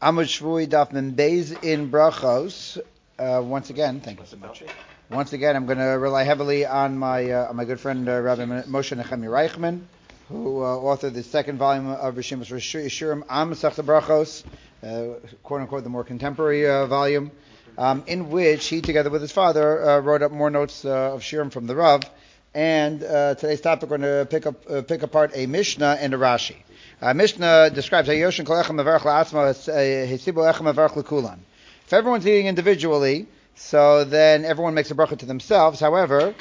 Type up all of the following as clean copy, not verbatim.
Amud Shvui Daf Membeis in Brachos. Once again, thank you so much. Once again, I'm going to rely heavily on my good friend Rabbi Moshe Nechemi Reichman, who authored the second volume of Rishimus Yishurim Am Masechta Brachos, quote unquote the more contemporary volume, in which he, together with his father, wrote up more notes of Shirim from the Rav. And today's topic, we're going to pick apart a Mishnah and a Rashi. Mishnah describes if everyone's eating individually, so then everyone makes a bracha to themselves. However,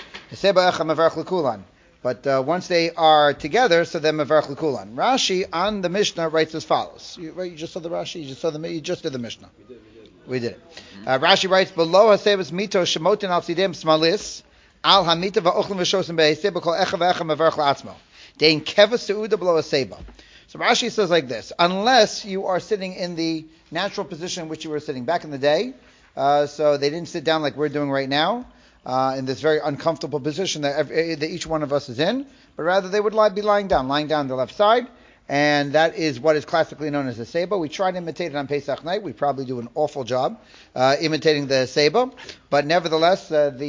but once they are together, so then mevarach l'kulan. Rashi on the Mishnah writes as follows. You just saw the Rashi. You just did the Mishnah. We did it. Rashi writes below hasebas mito shemotin al tzidem smalis al hamita va'ochlim v'shosim be'haseba kol echa v'echa mevarach la'atzmo. Dein keva seuda below haseba. So Rashi says like this: unless you are sitting in the natural position in which you were sitting back in the day, so they didn't sit down like we're doing right now, in this very uncomfortable position that each one of us is in, but rather they would be lying down the left side, and that is what is classically known as the seba. We try to imitate it on Pesach night. We probably do an awful job imitating the seba, but nevertheless,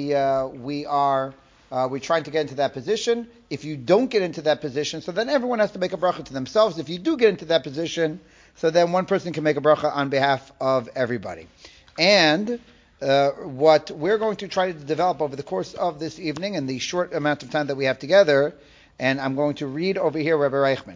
we're trying to get into that position. If you don't get into that position, so then everyone has to make a bracha to themselves. If you do get into that position, so then one person can make a bracha on behalf of everybody. And what we're going to try to develop over the course of this evening and the short amount of time that we have together, and I'm going to read over here Rabbi Reichman.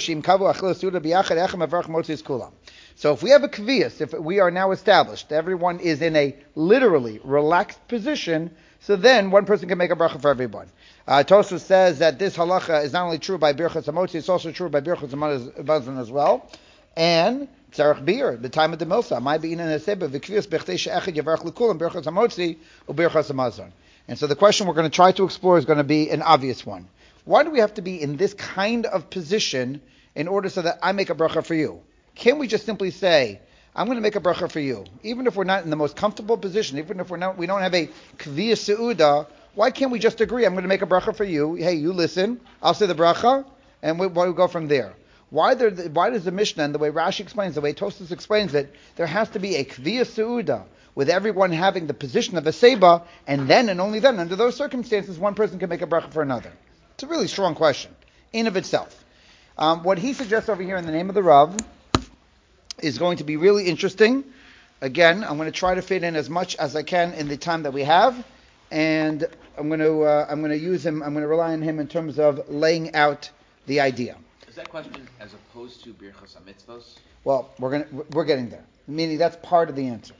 So if we have a kvias, if we are now established, everyone is in a literally relaxed position, so then one person can make a bracha for everyone. Tosfos says that this halacha is not only true by Birchas Hamotzi, it's also true by Birchas Hamazon as well. And tzarich bir, the time of the milsa, my bein in haseba v'kvius b'chtei she'echad yavarach l'kulam Birchas Hamotzi or Birchas Hamazon. And so the question we're going to try to explore is going to be an obvious one. Why do we have to be in this kind of position in order so that I make a bracha for you? Can't we just simply say, I'm going to make a bracha for you, even if we're not in the most comfortable position, even if we don't have a kviyah seuda? Why can't we just agree? I'm going to make a bracha for you. Hey, you listen. I'll say the bracha, and we'll go from there. Why does the Mishnah, and the way Rashi explains, the way Tosfos explains it, there has to be a kviyah seuda with everyone having the position of a seba, and then and only then, under those circumstances, one person can make a bracha for another? It's a really strong question in of itself. What he suggests over here in the name of the Rav is going to be really interesting. Again, I'm going to try to fit in as much as I can in the time that we have, and I'm going to use him. I'm going to rely on him in terms of laying out the idea. Is that question as opposed to Birchas HaMitzvos? Well, we're getting there. Meaning that's part of the answer.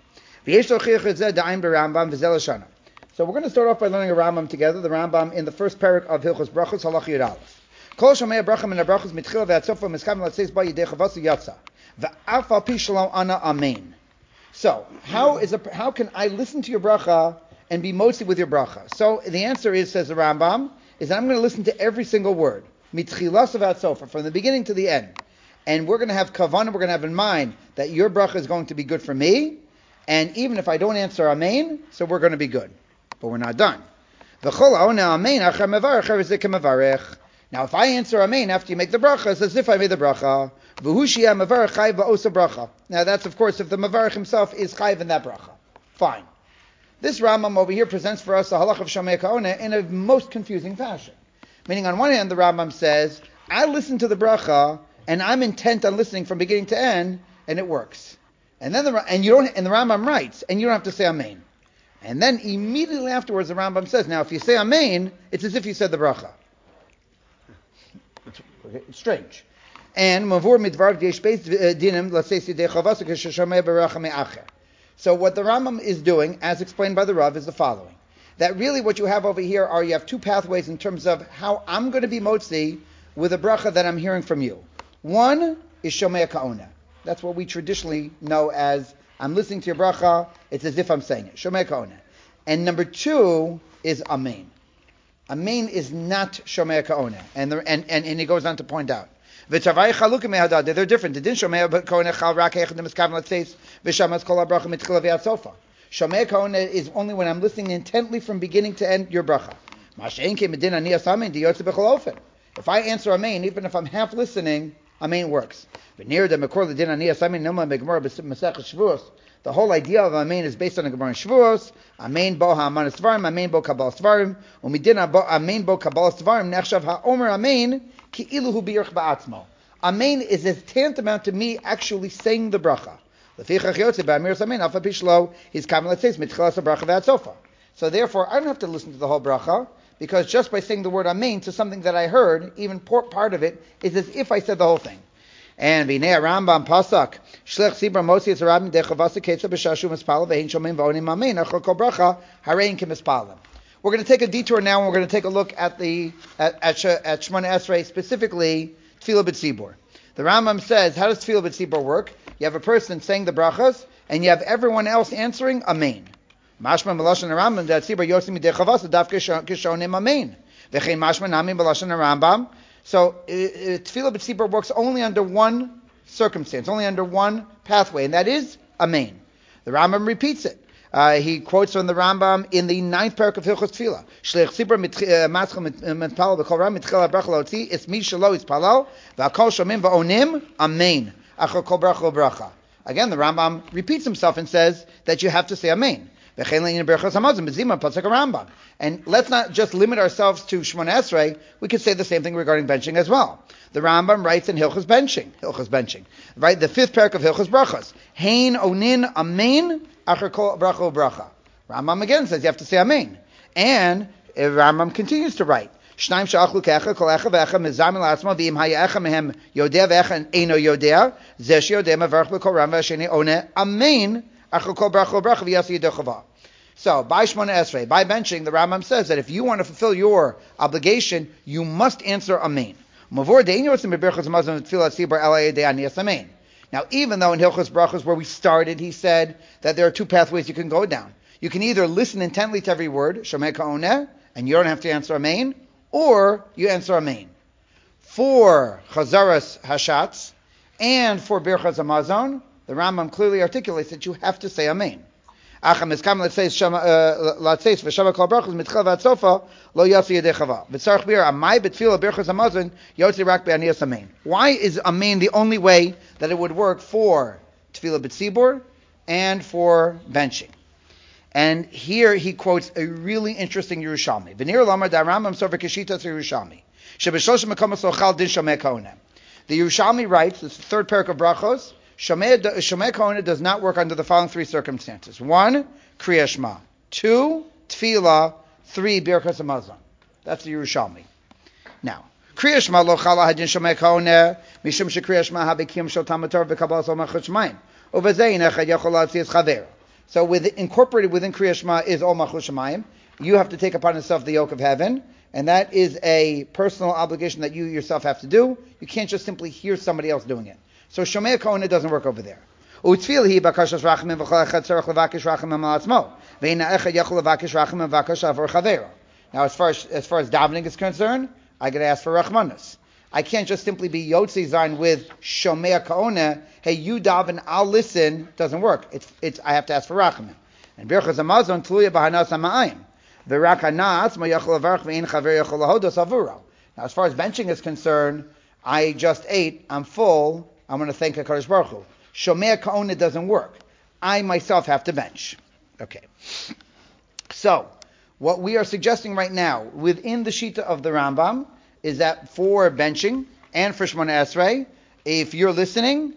So we're going to start off by learning a Rambam together. The Rambam in the first parak of Hilchos Brachos Halach Yud Aleph. Kol shomei bracha min habrachos mitchila ve'atzofa miskam latzeis ba yidei chavasu yatsa ve'af al pi shalom ana amen. So how can I listen to your bracha and be motzi with your bracha? So the answer is, says the Rambam, is that I'm going to listen to every single word, mitchilas ve'atzofa, from the beginning to the end, and we're going to have kavanah. We're going to have in mind that your bracha is going to be good for me, and even if I don't answer amen, so we're going to be good. But we're not done. Now, if I answer amen after you make the bracha, it's as if I made the bracha. Now, that's of course if the mavarech himself is chayv in that bracha. Fine. This Rambam over here presents for us the halach of Shomei Ka'oneh in a most confusing fashion. Meaning, on one hand, the Rambam says, I listen to the bracha and I'm intent on listening from beginning to end, and it works. And then the Rambam writes, and you don't have to say amen. And then immediately afterwards, the Rambam says, now if you say amen, it's as if you said the bracha. It's strange. And mavur midvar yesh beis dinim l'seis yidei chavasa k'sheshamei beracha me'acher. So what the Rambam is doing, as explained by the Rav, is the following: that really what you have over here are you have two pathways in terms of how I'm going to be motzi with a bracha that I'm hearing from you. One is shomei ka'oneh. That's what we traditionally know as I'm listening to your bracha, it's as if I'm saying it. Shomei ka'oneh. And number two is amen. Amen is not shomei ka'oneh. And he goes on to point out. They're different. Shomei ka'oneh is only when I'm listening intently from beginning to end your bracha. If I answer amen, even if I'm half listening, Amen works. The whole idea of Amen is based on the Gemara in Shavuos. Amen bo ha'amanas dvarim, Amen bo kabbalas dvarim, umidina bo Amen bo kabbalas dvarim nechshav ha'omer Amen ki'ilu hu b'yirch ba'atzmo. Amen is as tantamount to me actually saying the bracha. Lefichach yotze ba'amiras Amen alfa pishlo his kamelat says mitchilas bracha v'atzofa. So therefore, I don't have to listen to the whole bracha, because just by saying the word Amen to something that I heard, even part of it, is as if I said the whole thing. And Vinei Rambam Pasak Shlech Sibra Mosi is Rabbim Dechavasa Ketza B'Shashu Mispala Ve'Hin Shomim V'Onim Amen Achol Kol Bracha Harein K'Mispalim. We're going to take a detour now, and we're going to take a look at at Shemona Esrei, specifically Tefillah B'Tzibur. The Rambam says, how does Tefillah B'Tzibur work? You have a person saying the brachas, and you have everyone else answering Amen. Mashma Melashon Rambam that Tzibur Yosim Dechavasa Dafke Kishonim Amen. V'Chein Mashma Nami Melashon Rambam. So Tefillah B'Tzibur works only under one circumstance, only under one pathway, and that is Amen. The Rambam repeats it. He quotes from the Rambam in the 9th parak of Hilchos Tefillah. Shlech Tzibur matzchel mitpalal b'kol ram mitchel bracha lotzi es mi shelo ispalal v'akol shomim v'onim Amen. Achol kol bracha. Again, the Rambam repeats himself and says that you have to say Amen. And let's not just limit ourselves to Shemona Esrei. We could say the same thing regarding benching as well. The Rambam writes in Hilchos benching, right? The 5th parak of Hilchos brachas. Hein onin amen achar kol bracha. Rambam again says you have to say amen. And Rambam continues to write, Shnaim she'achlu kecha kol echa ve'echa mizam l'asma v'im ha'yecha mehem yodea ve'echa eino yodea zesh yodea mevarch b'kol ram ve'asheni one amen. So, by Shemona Esrei, by benching, the Rambam says that if you want to fulfill your obligation, you must answer Amen. Now, even though in Hilchos Brachos, where we started, he said that there are 2 pathways you can go down. You can either listen intently to every word, Shomei Ka'oneh, and you don't have to answer Amen, or you answer Amen. For Chazaras Hashatz and for Birchas Hamazon, the Rambam clearly articulates that you have to say Amen. Why is Amen the only way that it would work for Tefillah B'Tzibur and for benching? And here he quotes a really interesting Yerushalmi. The Yerushalmi writes, this is the 3rd parak of Brachos, Shomei Ka'oneh does not work under the following 3 circumstances. 1, Kriya Shema. 2, Tefillah. 3, Birchas Hamazon. That's the Yerushalmi. Now, Kriya Shema lo chala hadin Shomei Ka'oneh mishum shekriya Shema habekiyum shel Talmud Torah v'kabbalas olmachot shemayim. Uvazei nechad yachol latzias chaver. So incorporated within Kriya Shema is olmachot shemayim. You have to take upon yourself the yoke of heaven, and that is a personal obligation that you yourself have to do. You can't just simply hear somebody else doing it. So Shomei Ka'oneh doesn't work over there. U'tefillah bakashas rachamim v'chol echad tzarich levakish rachamim al atzmo. Ve'ina echad yachol levakish rachamim v'akash avor chavero. Now, as far as davening is concerned, I got to ask for rachmanis. I can't just simply be yotzei zayin with Shomei Ka'oneh. Hey, you daven, I'll listen. Doesn't work. It's I have to ask for rachamim. And Birchas Hamazon tluya b'hanas ha'ma'ayim. V'rak hana atzmo yachol levarach ve'in chaver yachol lahodos avuro. Now, as far as benching is concerned, I just ate. I'm full. I'm going to thank HaKadosh Baruch Hu. Shomei Ka'oneh doesn't work. I myself have to bench. Okay. So, what we are suggesting right now, within the Shita of the Rambam, is that for benching and for Shemona Esrei, if you're listening,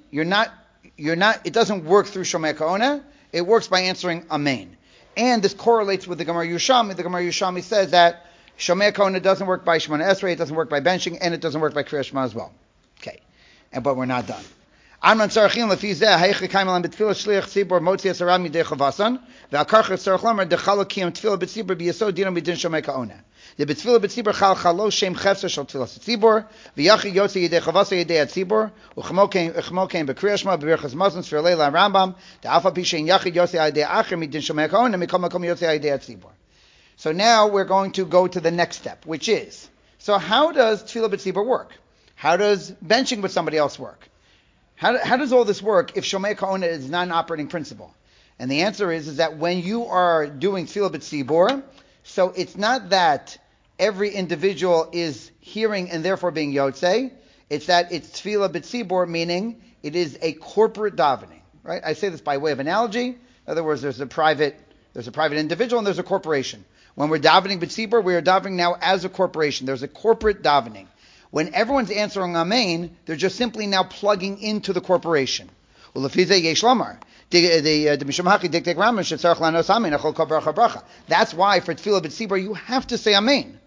it doesn't work through Shomei Ka'oneh, it works by answering Amen. And this correlates with the Gemara Yerushalmi. The Gemara Yerushalmi says that Shomei Ka'oneh doesn't work by Shemona Esrei, it doesn't work by benching, and it doesn't work by Kriya Shema as well. Okay. But we're not done. Amran Sarachin lefi zeh hayich kaim alam betfilah shliach tzibur motzi asaram midei chavasan ve'akarchach tzarich lamer dechala kiyam tefillah b'tzibur b'yesod dinam b'din Shomei Ka'oneh. The betfilah b'tzibur chal chalo shem chefsa shel tefillah tzibur v'yachi yotzi yidei chavasa yidei tzibur uchmo kein b'kriyas shema b'birchas mazon sfir leila Rambam de'alfa pishein yachi yotzi yidei acher midin Shomei Ka'oneh mikol makom yotzi yidei tzibur. So now we're going to go to the next step, which is, so how does tefillah b'tzibur work? How does benching with somebody else work? How does all this work if Shomei Ka'oneh is not an operating principle? And the answer is that when you are doing Tefillah B'Tzibur, so it's not that every individual is hearing and therefore being Yotzei. It's that it's tefillah b'tzibor, meaning it is a corporate davening, right? I say this by way of analogy. In other words, there's a private individual and there's a corporation. When we're davening b'tzibor, we are davening now as a corporation. There's a corporate davening. When everyone's answering amen, they're just simply now plugging into the corporation. That's why for tefillah b'tzibor you have to say amen.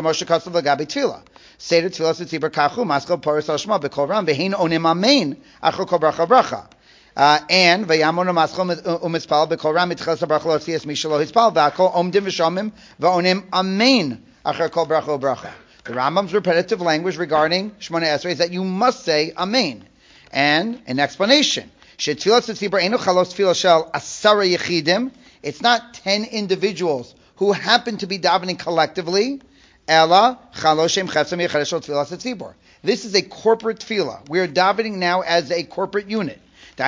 Say to tefillah b'tzibor kachu maskal paris al shema b'kol ram v'hein onim amen achol kol bracha bracha. And v'yamon maskal u'mitzpal b'kol ram mitchas bracha l'otzias mishalo hispal v'akol omdim v'shomim v'onim amen achol kol bracha bracha. The Rambam's repetitive language regarding Shemona Esrei is that you must say amen. And an explanation. It's not 10 individuals who happen to be davening collectively. This is a corporate tefillah. We are davening now as a corporate unit.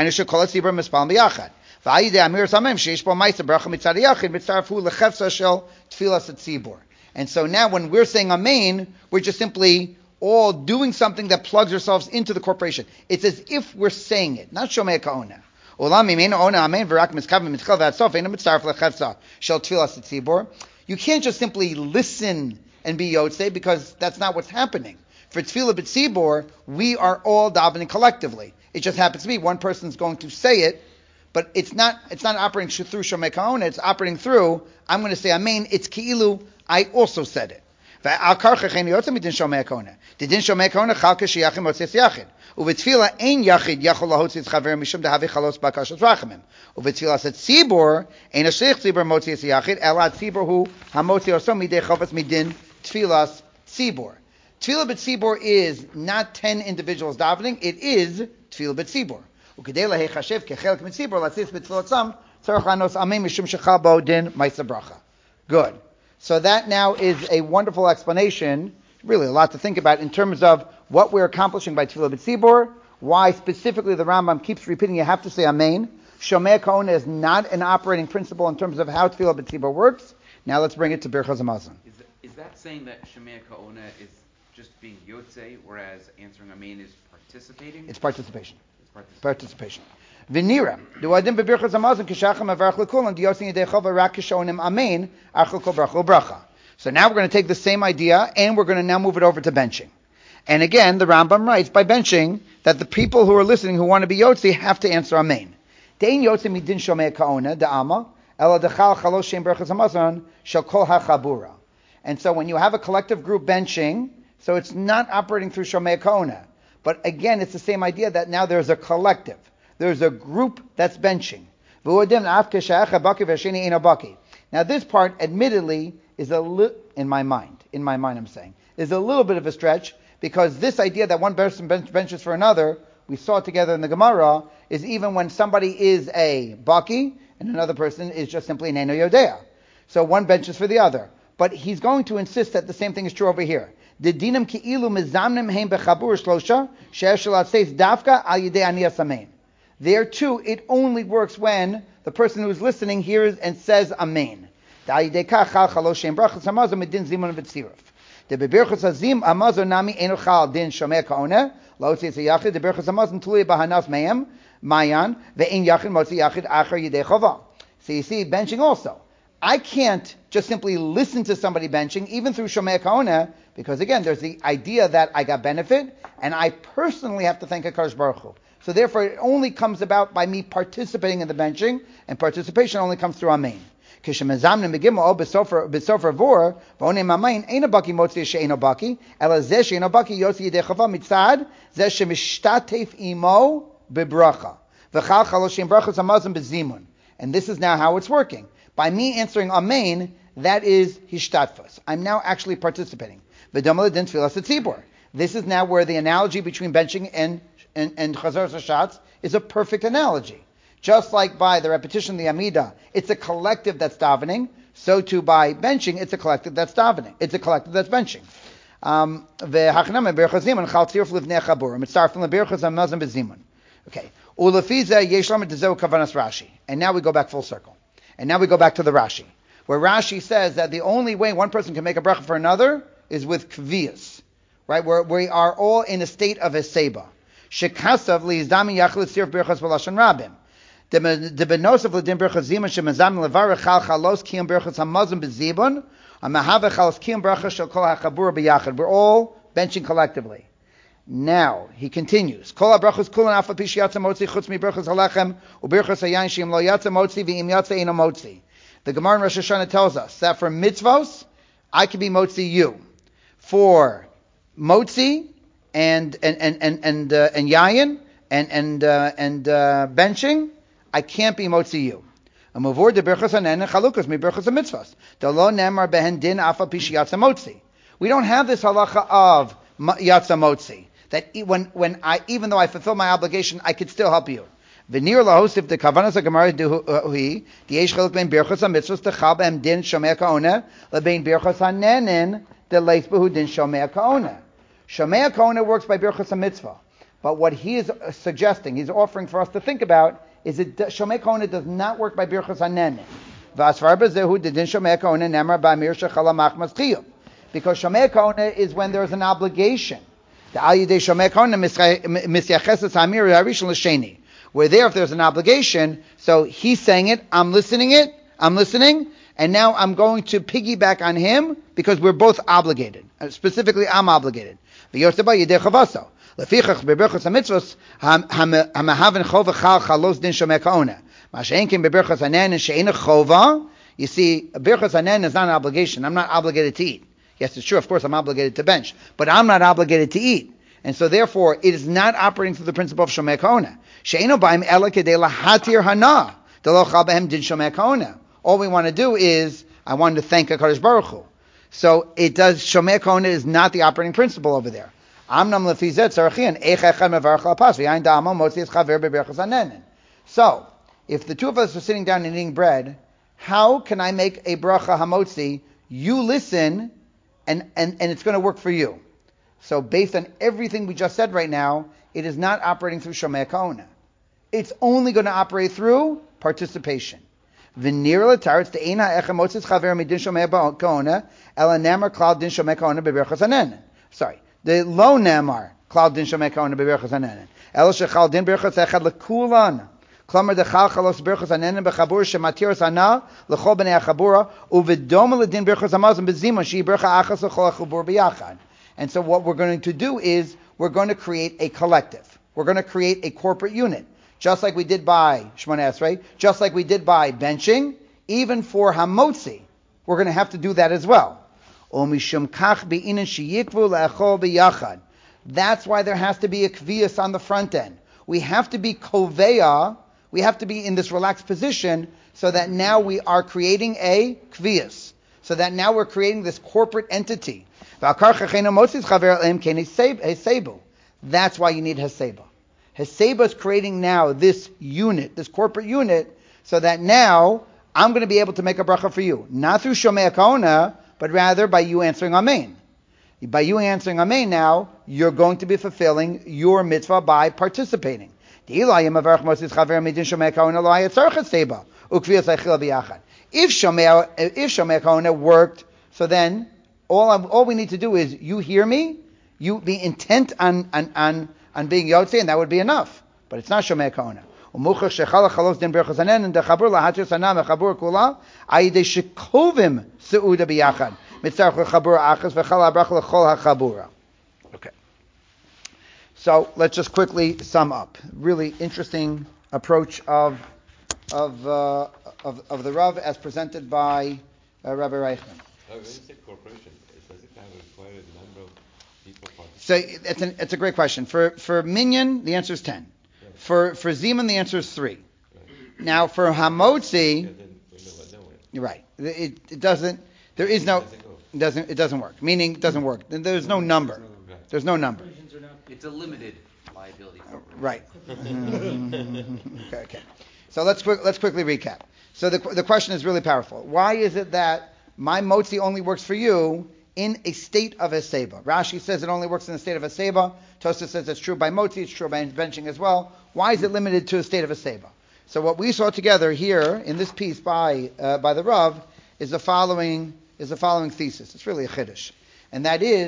And so now when we're saying amen, we're just simply all doing something that plugs ourselves into the corporation. It's as if we're saying it, not shomei ka'ona. You can't just simply listen and be yotzei, because that's not what's happening. For tefillah b'tzibor, we are all davening collectively. It just happens to be one person's going to say it, but it's not operating through shomei ka'ona, it's operating through, I'm going to say amen, it's ki'ilu, I also said it. Didn't shomei ka'ona chalka sheyachim otzias yachid. Uvetfila ein yachid yachol lahotzias chaver mishum dehavi chalos bakashas rachamim. Uvetfila set tzibor ein ashlich tzibor motzias yachid elat tzibor hu hamotzi oso midei chavas midin tfilas tzibor. Tefillah b'tzibor is not 10 individuals davening; it is tefillah b'tzibor. Ukedei lahechashev kechelek b'tzibor latzis b'tfilat sam tzarich lanos amen mishum shechal bo din ma'aser bracha. Good. So that now is a wonderful explanation, really a lot to think about in terms of what we're accomplishing by Tefillah B'tzibor, why specifically the Rambam keeps repeating you have to say Amen. Shomei Ka'ona is not an operating principle in terms of how Tefillah B'tzibor works. Now let's bring it to Birchas Hamazon. Is that saying that Shomei Ka'ona is just being Yotzei, whereas answering Amen is participating? It's participation. Participation. V'nira, du'adim b'birchas hamazon k'shacham avarach l'kulam diyosin yedei chova rak kishonim amen achol kol bracha bracha. So now we're going to take the same idea and we're going to now move it over to benching. And again, the Rambam writes by benching that the people who are listening who want to be yotzi have to answer amen. Dein yotzi midin shomei ka'ona da'ama ela dechal chalos shem birchas hamazon shel kol hachabura. And so when you have a collective group benching, so it's not operating through shomei ka'ona. But again, it's the same idea that now there's a collective. There's a group that's benching. Now this part, admittedly, is in my mind I'm saying, is a little bit of a stretch, because this idea that one person benches for another, we saw it together in the Gemara, is even when somebody is a baki and another person is just simply an eno yodea. So one benches for the other. But he's going to insist that the same thing is true over here. The dinam ki'ilu mizamnim heim bechabur shlosha she'esh says dafka al yidei aniyas amen. There too, it only works when the person who is listening hears and says amen. The bebirchus hazim amazon nami enochal din shomei ka'ona laotzi yachid. The bebirchus hamazon tului bahanas mehem mayan ve'in yachid motzi yachid achar yidei chova. So you see, benching also. I can't just simply listen to somebody benching, even through shomei ka'ona, because again, there's the idea that I got benefit, and I personally have to thank HaKadosh Baruch Hu. So therefore, it only comes about by me participating in the benching, and participation only comes through amen. When we have a And this is now how it's working. By me answering amen, that is hishtatfus. I'm now actually participating. This is now where the analogy between benching and chazar hashatz is a perfect analogy. Just like by the repetition of the Amida, it's a collective that's davening, so too by benching, it's a collective that's davening. It's a collective that's benching. Okay. And now we go back full circle. And now we go back to the Rashi, where Rashi says that the only way one person can make a bracha for another is with kviyas. right? We are all in a state of Heseba. Shekasav liyizdami yachlit sirf birchas v'lashon rabim. The benosav l'dim birchas zima shemazam levarech chal chalos kiyam birchas hamazim b'zibon amahave chalos kiyam birchas shel kol hachabura b'yachad. We're all benching collectively. Now he continues. Kol habrachos kulan afa pi sheyatza motzi chutz mi birchas halechem ubirchas hayayin sheim lo yatza motzi v'im yatza eino motzi. The Gemara in Rosh Hashanah tells us that for mitzvos I can be motzi you. For motzi and yayin and benching, I can't be motzi you. Amavur de birchas hanen and chalukas mi birchas mitzvos. The lo nemar behen din afa pi sheyatza motzi. We don't have this halacha of yatza motzi. That when I, even though I fulfill my obligation, I could still help you. V'nir lahosif the kavanas hagemara duhi the yesh chaluk ben birchas hamitzvos techal behem din shomei kaona lebein birchas hanenin the leis behu din shomei kaona. Shomei kaona works by birchas hamitzvah, but what he is suggesting, he's offering for us to think about, is that shomei kaona does not work by birchas hanenin. V'asvar bezehu the din shomei kaona nemar ba'amir shechala machmas chiyuv, because shomei kaona is when there is an obligation. The al yidei shomei kaona misyacheses hamir harishon l'sheni. We're there if there's an obligation. So he's saying it, I'm listening, and now I'm going to piggyback on him because we're both obligated. Specifically, I'm obligated. You see, birchas hanen is not an obligation. I'm not obligated to eat. Yes, it's true, of course, I'm obligated to bench, but I'm not obligated to eat. And so therefore, it is not operating through the principle of Shomei Kaona. She'eno ba'im ela kedei lahatir hana. Delo chal behem din Shomei Kaona. All we want to do is, I want to thank HaKadosh Baruch Hu. So it does, Shomei Kaona is not the operating principle over there. Amnam lefi zeh tzarachian, eich echad mevarach lapas, v'yayin da'amo motzi es chaver beberchas hanenin. So, if the two of us are sitting down and eating bread, how can I make a bracha hamotzi? You listen, and it's going to work for you. So based on everything we just said right now, it is not operating through Shomei Kaona. It's only going to operate through participation. V'nir l'taretz de'ena echa motzis chaver midin Shomei Kaona ela nemar klal din Shomei Kaona beberchas hanenin. Sorry, the lo nemar klal din Shomei Kaona beberchas hanenin. Ela shechal din berchas echad lekulan. Klamer dechal chalos berchas hanenin bechabur shematiras hana lechol b'nei achabura uvedoma ledin berchas hamazon bezimon shi bercha achas lechol achabur b'yachad. And so what we're going to do is we're going to create a collective. We're going to create a corporate unit. Just like we did by Shmoneh Esrei, just like we did by benching, even for Hamotzi, we're going to have to do that as well. That's why there has to be a kvias on the front end. We have to be koveya, we have to be in this relaxed position so that now we are creating a kvias. So that now we're creating this corporate entity. That's why you need Heseba. Heseba is creating now this unit, this corporate unit, so that now I'm going to be able to make a bracha for you. Not through Shomei Kaona, but rather by you answering Amen. By you answering Amen now, you're going to be fulfilling your mitzvah by participating. If Shomei Kaona worked, so then all we need to do is you hear me, you be intent on being Yotze, and that would be enough. But it's not Shomei Kaona. Okay. So let's just quickly sum up. Really interesting approach of the Rav as presented by Rabbi Reichman. When you say corporation, does it have a required number of people participating? So it's a great question. For Minyan, the answer is 10. Right. For Zeman, the answer is 3. Right. Now for Hamotzi, you're right. It doesn't. There is no. It doesn't work. Meaning it doesn't work. There's no number. There's no number. It's a limited liability. Right. Okay. So let's quickly recap. So the question is really powerful. Why is it that my motzi only works for you in a state of Heseba? Rashi says it only works in a state of Heseba. Tosafos says it's true by motzi, it's true by benching as well. Why is it limited to a state of Heseba? So what we saw together here in this piece by the Rav is the following thesis. It's really a chiddush, and that is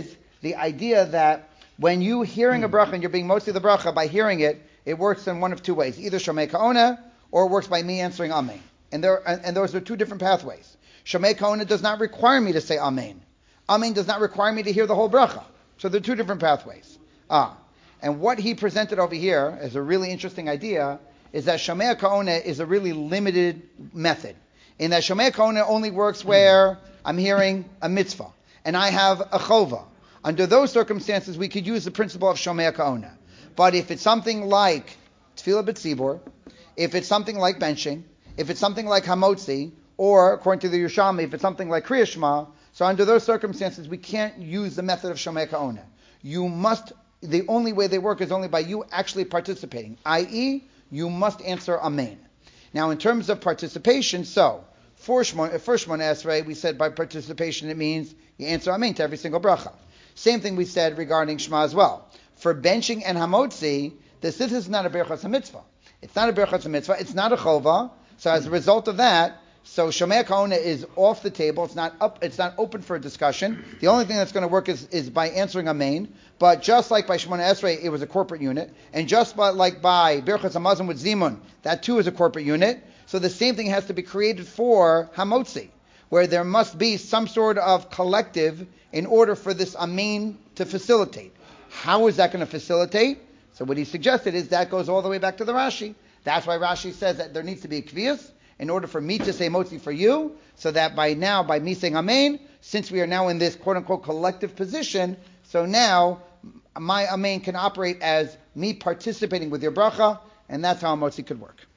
the idea that when you hearing a bracha and you're being mostly the bracha, by hearing it, it works in one of two ways. Either Shomei Ka'ona, or it works by me answering Amen. And those are two different pathways. Shomei Ka'ona does not require me to say Amen. Amen does not require me to hear the whole bracha. So there are two different pathways. And what he presented over here as a really interesting idea is that Shomei Ka'ona is a really limited method. In that Shomei Ka'ona only works where I'm hearing a mitzvah and I have a chova. Under those circumstances, we could use the principle of Shomei Ka'ona. But if it's something like Tefillah B'tzibur, if it's something like benching, if it's something like Hamotzi, or according to the Yerushalmi, if it's something like Kriya Shema, so under those circumstances, we can't use the method of Shomei Ka'ona. The only way they work is only by you actually participating, i.e., you must answer Amen. Now, in terms of participation, so, for Shmona Esrei, we said by participation it means you answer Amen to every single bracha. Same thing we said regarding Shema as well. For benching and Hamotzi, this is not a Birchas HaMitzvah. It's not a Birchas HaMitzvah, it's not a Chova, so as a result of that, so Shomei Ka'ona is off the table. It's not open for a discussion. The only thing that's going to work is by answering Amen. But just like by Shemona Esrei, it was a corporate unit, and just like by Birchas Hamazon with Zimun, that too is a corporate unit. So the same thing has to be created for Hamotzi, where there must be some sort of collective in order for this Amen to facilitate. How is that going to facilitate? So what he suggested is that goes all the way back to the Rashi. That's why Rashi says that there needs to be a kviyas in order for me to say motzi for you, so that by me saying Amen, since we are now in this quote-unquote collective position, so now my Amen can operate as me participating with your bracha, and that's how a motzi could work.